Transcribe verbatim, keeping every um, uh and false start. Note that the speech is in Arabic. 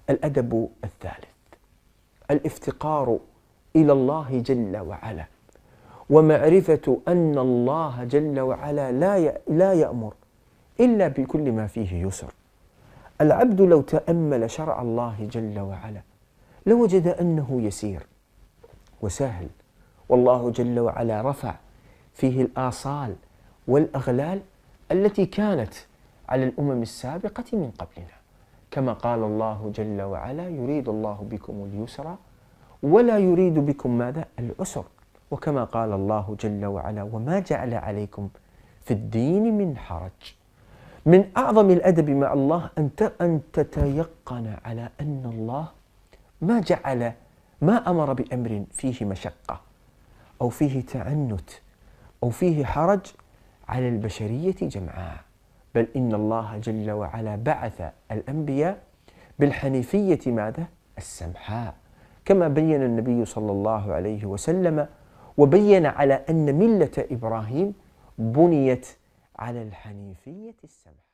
الأدب الثالث الافتقار إلى الله جل وعلا، ومعرفة أن الله جل وعلا لا لا يأمر إلا بكل ما فيه يسر. العبد لو تأمل شرع الله جل وعلا لوجد أنه يسير وسهل، والله جل وعلا رفع فيه الآصال والأغلال التي كانت على الأمم السابقة من قبلنا، كما قال الله جل وعلا: يريد الله بكم اليسر ولا يريد بكم ماذا؟ العسر. وكما قال الله جل وعلا: وما جعل عليكم في الدين من حرج. من أعظم الأدب مع الله أن تتيقن على أن الله ما جعل ما أمر بأمر فيه مشقة أو فيه تعنت أو فيه حرج على البشرية جمعاء، بل إن الله جل وعلا بعث الأنبياء بالحنيفية ماذا؟ السمحاء، كما بين النبي صلى الله عليه وسلم، وبين على أن ملة إبراهيم بنيت على الحنيفية السمحاء.